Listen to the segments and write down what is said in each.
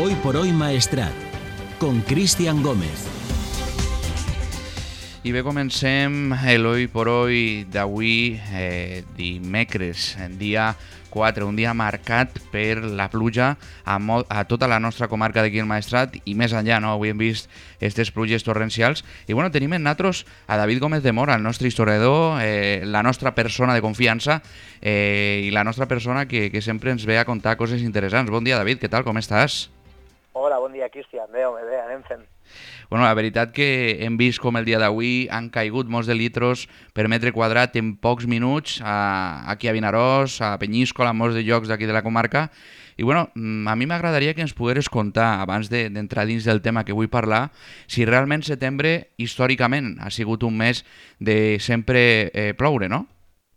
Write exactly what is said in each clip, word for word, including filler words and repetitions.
Hoy por Hoy Maestrat, con Cristian Gómez. I bé, comencem l'Hoy por Hoy d'avui, eh, dimecres, dia quatre, un dia marcat per la pluja a, mo- a tota la nostra comarca d'aquí al Maestrat i més enllà, no? Avui hem vist aquestes pluges torrencials i bueno, tenim en nosaltres a David Gómez de Mora, el nostre historiador, eh, la nostra persona de confiança eh, i la nostra persona que, que sempre ens ve a contar coses interessants. Bon dia, David, què tal, com estàs? Hola, bon dia, Cristian. Bé, home, bé, anem fent. Bueno, la veritat que hem vist com el dia d'avui han caigut molts de litros per metre quadrat en pocs minuts a, aquí a Vinaròs, a Penyíscola, a molts de llocs d'aquí de la comarca. I bueno, a mi m'agradaria que ens pogueres contar, abans de, d'entrar dins del tema que vull parlar, si realment setembre, històricament, ha sigut un mes de sempre eh, ploure, no?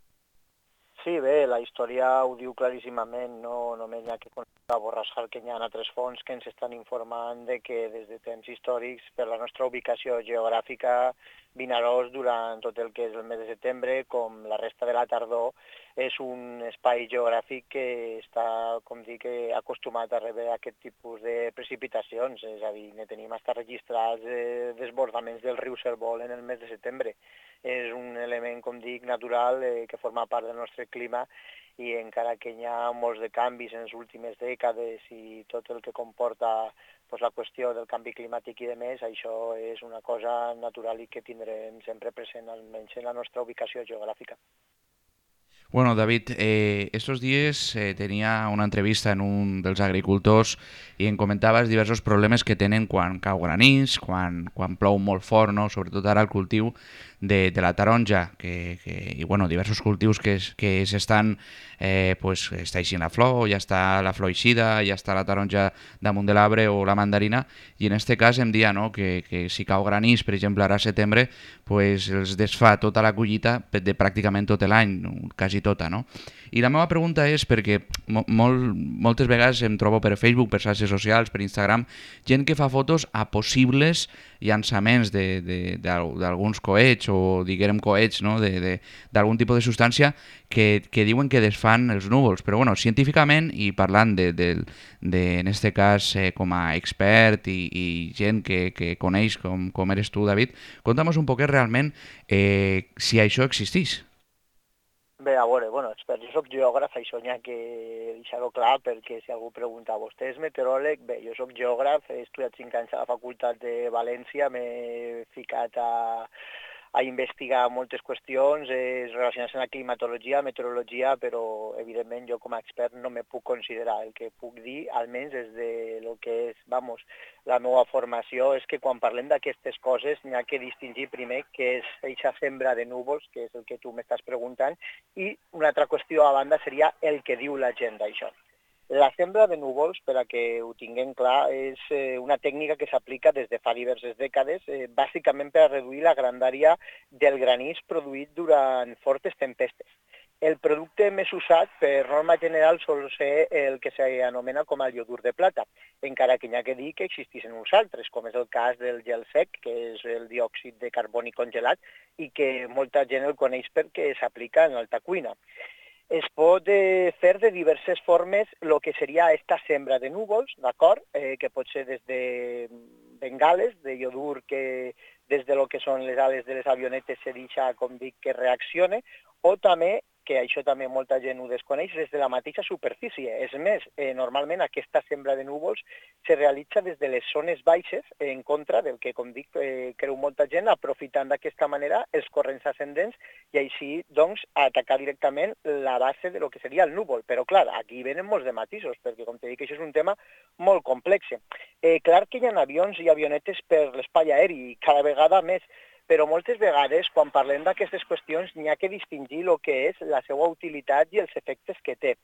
Sí, bé, la història ho diu claríssimament, no només hi ha que constatar borrascar que hi ha altres fonts que ens estan informant de que des de temps històrics, per la nostra ubicació geogràfica, Vinaròs, durant tot el que és el mes de setembre, com la resta de la tardor, és un espai geogràfic que està, com dic, acostumat a rebre aquest tipus de precipitacions, és a dir, ne tenim hasta registrats eh, desbordaments del riu Cérvol en el mes de setembre. És un element, com dic, natural eh, que forma part del nostre clima i encara que hi ha molts de canvis en les últimes dècades i tot el que comporta pues, la qüestió del canvi climàtic i de més, això és una cosa natural i que tindrem sempre present, almenys en la nostra ubicació geogràfica. Bueno, David, eh, estos días eh, tenía una entrevista en un dels agricultors i em comentaves diversos problemes que tenen quan cau granís, quan, quan plou molt fort, no? Sobretot ara el cultiu de, de la taronja, que, que, i bueno, diversos cultius que, es- que s'estan, eh, pues, està eixint la flor, ja està la flor eixida, ja està la taronja damunt de l'arbre o la mandarina, i en este cas em dia no, que, que si cau granís, per exemple, ara a setembre, pues els desfà tota la collita de pràcticament tot l'any, quasi tota, no? I la meva pregunta és perquè mo molt, moltes vegades em trobo per Facebook, per xarxes socials, per Instagram, gent que fa fotos a possibles llançaments de- de- d'al- d'alguns coets o diguem coets, no? de, de, d'algun tipus de substància que, que diuen que desfan els núvols. Però bueno, científicament i parlant de, de, de en este cas eh, com a expert i, i gent que, que coneix com, com eres tu, David, conta'm un poquet realment eh, si això existeix. Bé, a veure, bueno, expert, jo soc geògraf, això n'hi ha que deixar-ho clar, perquè si algú pregunta, vostè és meteoròleg? Bé, jo soc geògraf, he estudiat cinc anys a la Facultat de València, m'he ficat a, a investigar moltes qüestions eh, relacionades amb la climatologia, meteorologia, però evidentment jo com a expert no me puc considerar. El que puc dir, almenys des de lo que és, vamos, la meva formació, és que quan parlem d'aquestes coses n'hi ha que distingir primer què és eixa sembra de núvols, que és el que tu m'estàs preguntant, i una altra qüestió a banda seria el que diu la gent d'això. La sembra de núvols, per a que ho tinguem clar, és eh, una tècnica que s'aplica des de fa diverses dècades, eh, bàsicament per a reduir la grandària del granís produït durant fortes tempestes. El producte més usat, per norma general, sol ser el que s'anomena com el iodur de plata, encara que hi ha que dir que existeixen uns altres, com és el cas del gel sec, que és el diòxid de carboni congelat, i que molta gent el coneix perquè s'aplica en alta cuina. Es pot eh, fer de diverses formes el que seria esta sembra de núvols, d'acord? Eh, que pot ser des de bengales, de iodur, que des de lo que són les ales de les avionetes se deixa, com dic, que reaccione, o també, que això també molta gent ho desconeix, des de la mateixa superfície. És més, eh, normalment aquesta sembra de núvols se realitza des de les zones baixes, en contra del que, com dic, eh, creu molta gent, aprofitant d'aquesta manera els corrents ascendents i així, doncs, atacar directament la base de lo que seria el núvol. Però, clar, aquí venen molts de matisos, perquè, com t'he dit, això és un tema molt complex. Eh, clar que hi ha avions i avionetes per l'espai aeri, cada vegada més, però moltes vegades, quan parlem d'aquestes qüestions, n'hi ha que distingir el que és la seva utilitat i els efectes que té.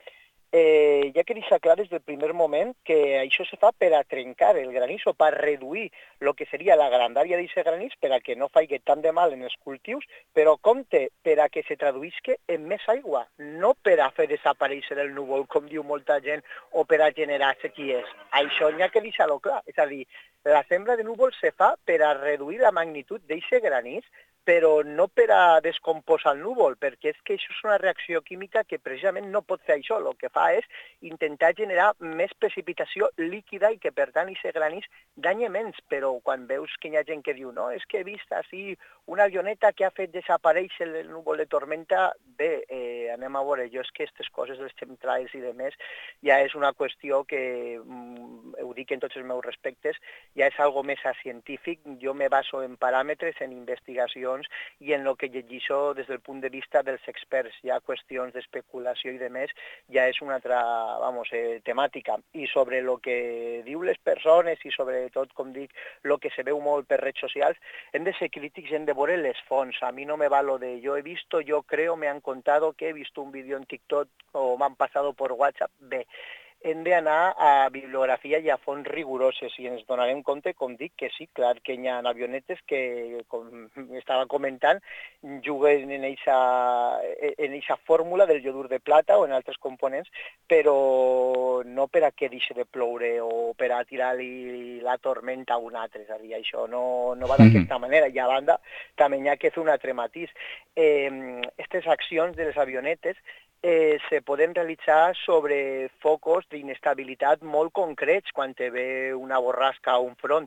Eh, hi ha que deixar clar des del primer moment que això se fa per a trencar el granís o per reduir el que seria la grandària d'aquest granís per a que no faci tant de mal en els cultius, però compte, per a que se traduïsca en més aigua, no per a fer desaparèixer el núvol, com diu molta gent, o per a generar sequies. Això n'hi ha que deixar-ho clar. És a dir, la sembra de núvols se fa per a reduir la magnitud d'aquest granís però no per a descomposar el núvol, perquè és que això és una reacció química que precisament no pot fer això. El que fa és intentar generar més precipitació líquida i que, per tant, aquest granís danya menys. Però quan veus que hi ha gent que diu no, és que he vist així una avioneta que ha fet desaparèixer el núvol de tormenta, bé, eh, anem a veure, jo és que aquestes coses dels chemtrails i de més ja és una qüestió que, mm, ho dic en tots els meus respectes, ja és algo més a científic. Jo me baso en paràmetres, en investigacions i en el que llegeixo des del punt de vista dels experts. Hi ha qüestions d'especulació i de més, ja és una altra, vamos, eh, temàtica. I sobre el que diu les persones i sobretot, com dic, el que se veu molt per redes socials, hem de ser crítics, hem de veure les fonts. A mi no me va lo de yo he visto, yo creo, me han contado que he visto un vídeo en TikTok o me han pasado por WhatsApp. Bé, hem d'anar a bibliografia i a fonts rigoroses i ens donarem compte, com dic, que sí, clar que hi ha avionetes que, com estava comentant, juguen en eixa, en eixa fórmula del iodur de plata o en altres components, però no per a que deixi de ploure o per a tirar-li la tormenta a un altre, és a dir, això no, no va d'aquesta manera. I a banda, també hi ha que fer un altre matís. Aquestes eh, accions de les avionetes Eh, se poden realitzar sobre focos d'inestabilitat molt concrets, quan te ve una borrasca o un front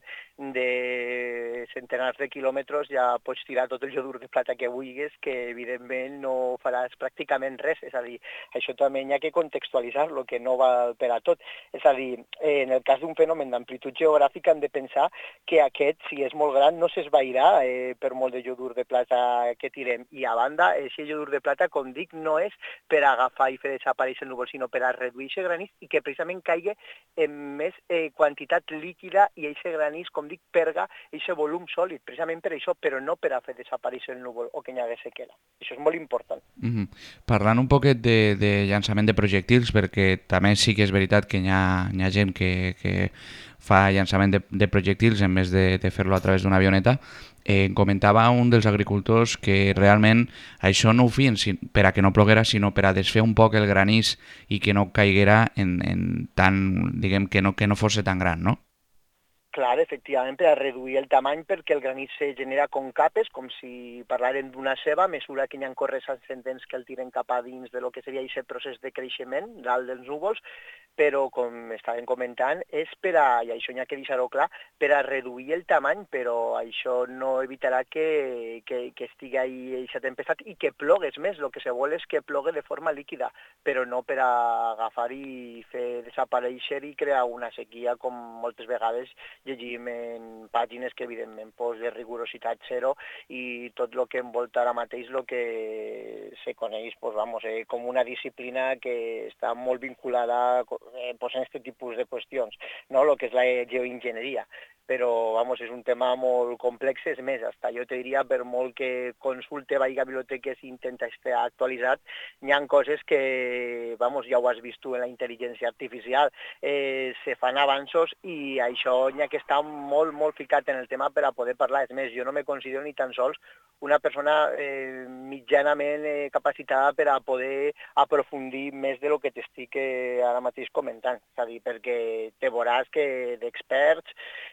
de centenars de quilòmetres ja pots tirar tot el iodur de plata que vulguis, que evidentment no faràs pràcticament res. És a dir, això també hi ha que contextualitzar-lo, que no va per a tot. És a dir, en el cas d'un fenomen d'amplitud geogràfica hem de pensar que aquest, si és molt gran, no s'esvairà eh, per molt de iodur de plata que tirem. I a banda, aquest iodur de plata, com dic, no és per agafar i fer desaparèixer el núvol, sinó per a reduir aquest granís i que precisament caigui en més eh, quantitat líquida i aquest granís, com dic, perga aquest volum sòlid, precisament per això, però no per a fer desaparèixer el núvol o que hi hagués sequera. Això és molt important. Mm-hmm. Parlant un poquet de, de llançament de projectils, perquè també sí que és veritat que hi ha, hi ha gent que, que fa llançament de, de projectils en vez de, de fer-lo a través d'una avioneta. Eh, comentava un dels agricultors que realment això no ho feien per a que no ploguera, sinó per a desfer un poc el granís i que no caiguera en, en tan, diguem, que no, que no fos tan gran, no? Clar, efectivament, per a reduir el tamany, perquè el granit se genera com capes, com si parlàrem d'una ceba, a mesura que hi ha corrents ascendents que el tiren cap a dins de lo que seria aquest procés de creixement dalt dels núvols, però, com estàvem comentant, és per a, i això n'hi ha que deixar-ho clar, per a reduir el tamany, però això no evitarà que, que, que estigui ahí aquesta tempestat i que plogues més. El que se vol és que plogui de forma líquida, però no per a agafar i fer desaparèixer i crear una sequia, com moltes vegades llegim en pàgines que evidentment pues, de rigorositat zero i tot el que envolta ara mateix el que se coneix pues, vamos, eh, com una disciplina que està molt vinculada eh, pues, en aquest tipus de qüestions, no? El que és la geoenginyeria. Però vamos, és un tema molt complex, és més, hasta jo te diria, per molt que consulte, vagi a biblioteques i intenta estar actualitzat, hi ha coses que, vamos, ja ho has vist tu en la intel·ligència artificial, eh, se fan avanços i això hi ha que estar molt, molt ficat en el tema per a poder parlar. És més, jo no me considero ni tan sols una persona eh, mitjanament eh, capacitada per a poder aprofundir més de lo que t'estic eh, ara mateix comentant. És a dir, perquè te veuràs que d'experts,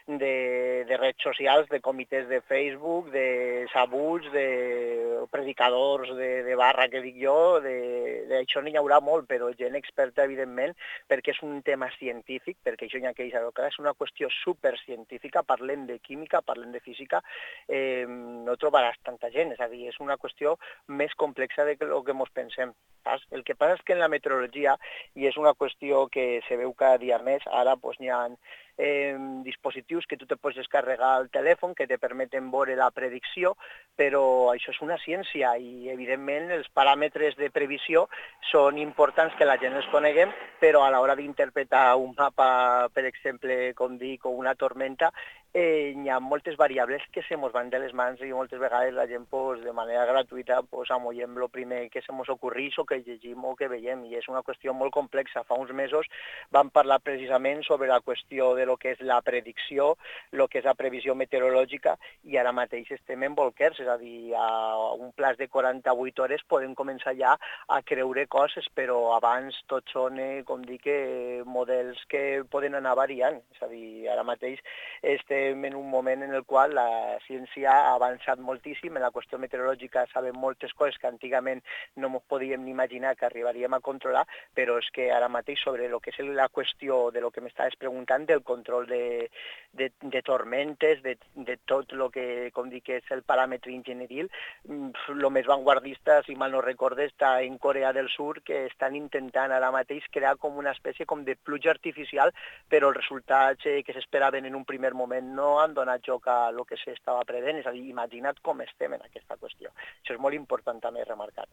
de, de redes socials, de comitès de Facebook, de sabuts, de predicadors de, de barra que dic jo, d'això n'hi haurà molt, però gent experta, evidentment, perquè és un tema científic, perquè això n'hi ha que deixar-ho clar, és una qüestió supercientífica, parlem de química, parlem de física, eh, no trobaràs tanta gent, és a dir, és una qüestió més complexa del que, que ens pensem. Saps? El que passa és que en la meteorologia, i és una qüestió que se veu cada dia més, ara doncs, n'hi ha Eh, dispositius que tu te pots descarregar al telèfon que te permeten veure la predicció, però això és una ciència i evidentment els paràmetres de previsió són importants que la gent els coneguem, però a l'hora d'interpretar un mapa, per exemple, com dic, o una tormenta, eh, hi ha moltes variables que se mos van de les mans i moltes vegades la gent pues, de manera gratuïta pues, amollem el primer que se mos ocorrís o que llegim o que veiem, i és una qüestió molt complexa. Fa uns mesos vam parlar precisament sobre la qüestió de lo que és la predicció, el que és la previsió meteorològica, i ara mateix estem en bolquers, és a dir, a un plaç de quaranta-vuit hores podem començar ja a creure coses, però abans tot són, eh, com dic, eh, models que poden anar variant, és a dir, ara mateix este estem en un moment en el qual la ciència ha avançat moltíssim, en la qüestió meteorològica sabem moltes coses que antigament no ens podíem ni imaginar que arribaríem a controlar, però és que ara mateix sobre el que és la qüestió de lo que m'estaves preguntant, del control de, de, de tormentes, de, de tot el que, com dic, és el paràmetre enginyeril, el més vanguardista, si mal no recorde, està en Corea del Sur, que estan intentant ara mateix crear com una espècie com de pluja artificial, però els resultats eh, que s'esperaven en un primer moment no han donat joc a el que s'estava preveient, és a dir, imagina't com estem en aquesta qüestió. Això és molt important també remarcar.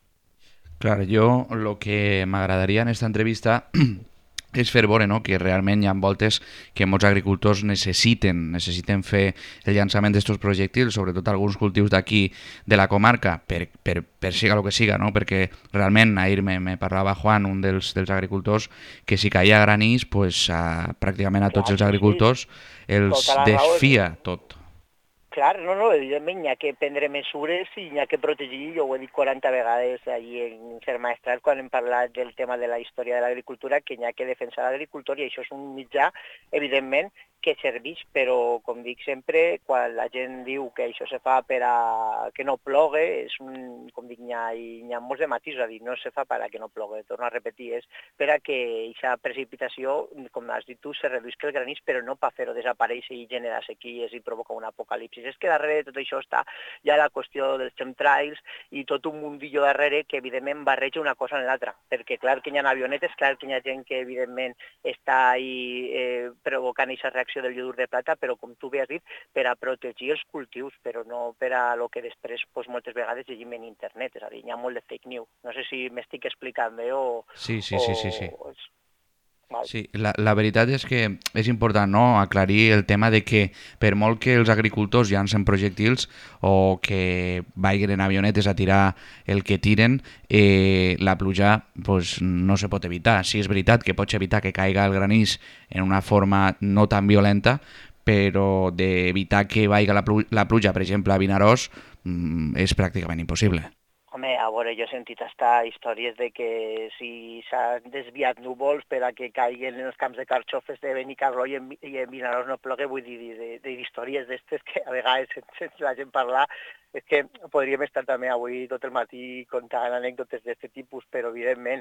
Clar, jo el que m'agradaria en aquesta entrevista és fer veure, no?, que realment hi ha voltes que molts agricultors necessiten necessiten fer el llançament d'estos projectils, sobretot alguns cultius d'aquí de la comarca, per, per, per siga el que siga, no?, perquè realment ahir me, me parlava Juan, un dels, dels agricultors, que si caia granís, pues, a, pràcticament a Clar, tots els sí, agricultors els tota la raó. desfia tot. Clar, no, no, evidentment hi ha que prendre mesures i hi ha que protegir, jo ho he dit quaranta vegades ahir en Ser Maestrat quan hem parlat del tema de la història de l'agricultura, que hi ha que defensar l'agricultor i això és un mitjà, evidentment, que serveix, però com dic sempre, quan la gent diu que això se fa per a que no plogue, és un, com dic, hi ha, hi ha molts de matisos a dir, no se fa per a que no plogue, torno a repetir, és per a que aquesta precipitació, com has dit tu, se reduïsca el granís, però no per fer-ho desaparèixer i generar sequies i provocar un apocalipsis. És que darrere de tot això està ja la qüestió dels chemtrails i tot un mundillo darrere que evidentment barreja una cosa en l'altra, perquè clar que hi ha avionetes, clar que hi ha gent que evidentment està ahí eh, provocant aquesta reacció del iodur de plata, però com tu bé has dit, per a protegir els cultius, però no per a lo que després pues, moltes vegades llegim en internet, és a dir, hi ha molt de fake news. No sé si m'estic explicant bé o... Sí, sí, o... sí, sí, sí. Val. Sí, la, la veritat és que és important, no?, aclarir el tema de que per molt que els agricultors llancen projectils o que vagin en avionetes a tirar el que tiren, eh, la pluja pues, no se pot evitar. Sí, és veritat que pots evitar que caiga el granís en una forma no tan violenta, però d'evitar que vagi la, plu la pluja, per exemple, a Vinaròs, mm, és pràcticament impossible. Home, a veure, jo he sentit hasta històries de que si s'han desviat núvols per a que caiguen en els camps de carxofes de Benicarló i en, i en Vinaròs no plogue, vull dir, d'històries d'estes que a vegades sense la gent parlar, és que podríem estar també avui tot el matí contant anècdotes d'aquest tipus, però evidentment,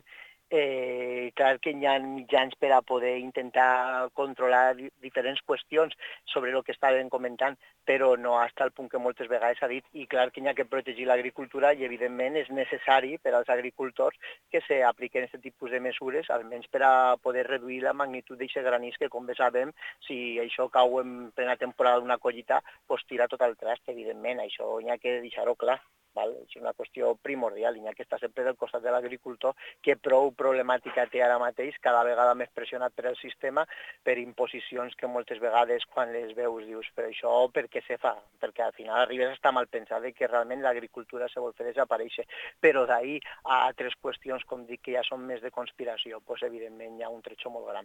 eh, clar que hi ha mitjans per a poder intentar controlar diferents qüestions sobre el que estàvem comentant, però no fins al punt que moltes vegades s'ha dit, i clar que hi ha que protegir l'agricultura i evidentment és necessari per als agricultors que s'apliquen aquest tipus de mesures, almenys per a poder reduir la magnitud d'aquest granís que, com bé sabem, si això cau en plena temporada d'una collita, doncs tira tot el trast, evidentment, això hi ha que deixar-ho clar. Val? És una qüestió primordial, hi ha que estar sempre del costat de l'agricultor, que prou problemàtica té ara mateix, cada vegada més pressionat per el sistema, per imposicions que moltes vegades quan les veus dius, però això per què se fa? Perquè al final arribes a estar mal pensat que realment l'agricultura se vol fer desaparèixer, però d'ahir a altres qüestions, com dic, que ja són més de conspiració, doncs evidentment hi ha un tretxo molt gran.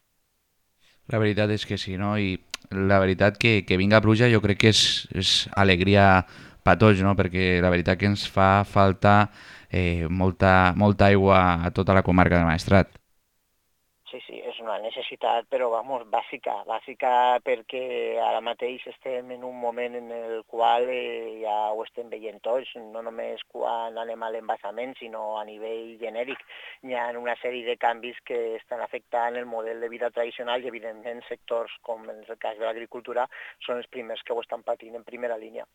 La veritat és que sí, no? I la veritat que, que vinga pluja jo crec que és, és alegria per tots, no? Perquè la veritat que ens fa falta eh, molta, molta aigua a tota la comarca del Maestrat. Sí, sí, és una necessitat, però vamos, bàsica, bàsica perquè ara mateix estem en un moment en el qual eh, ja ho estem veient tots, no només quan anem a l'embassament, sinó a nivell genèric. Hi ha una sèrie de canvis que estan afectant el model de vida tradicional i, evidentment, sectors com en el cas de l'agricultura són els primers que ho estan patint en primera línia.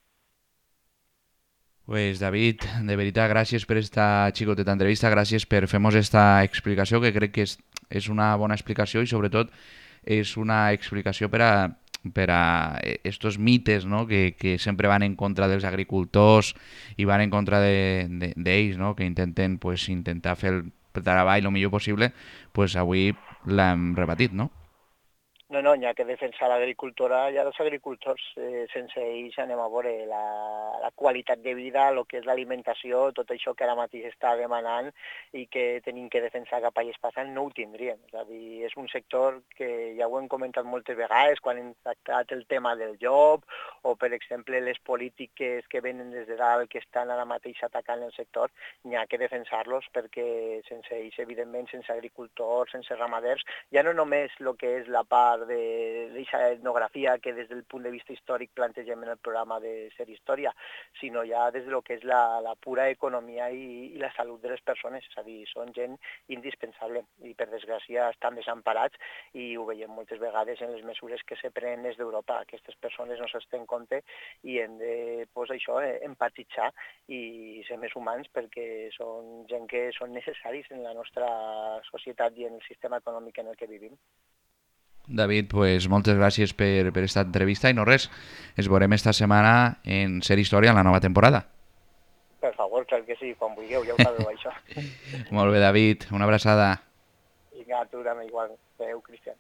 Pues David, de veritat, gràcies per esta xicoteta entrevista, gràcies per fer-nos esta explicació, que crec que és, és una bona explicació i sobretot és una explicació per a, per a estos mites, no?, que, que sempre van en contra dels agricultors i van en contra d'ells, de, de, no?, que intenten, pues, intentar fer el treball el millor possible, pues avui l'hem repetit, no? No, no, hi ha que defensar l'agricultura i els agricultors. Eh, sense ells anem a veure la, la qualitat de vida, el que és l'alimentació, tot això que ara mateix està demanant i que tenim que defensar cap allà passant, no ho tindríem. És a dir, és un sector que ja ho hem comentat moltes vegades quan hem tractat el tema del job o, per exemple, les polítiques que venen des de dalt que estan ara mateix atacant el sector, hi ha que defensar-los perquè sense ells, evidentment, sense agricultors, sense ramaders, ja no només el que és la part part d'aquesta etnografia que des del punt de vista històric plantegem en el programa de Ser Història, sinó ja des del que és la, la pura economia i, i la salut de les persones. És a dir, són gent indispensable i per desgràcia estan desemparats i ho veiem moltes vegades en les mesures que se prenen des d'Europa. Aquestes persones no se'ls té en compte i hem de, pues, això, empatitzar i ser més humans perquè són gent que són necessaris en la nostra societat i en el sistema econòmic en el que vivim. David, pues moltes gràcies per, per esta entrevista i no res, ens veurem esta setmana en Ser Història en la nova temporada. Per favor, clar que sí, quan vulgueu, ja ho sabeu això. Molt bé, David, una abraçada. Vinga, tu també igual. Adéu, Cristian.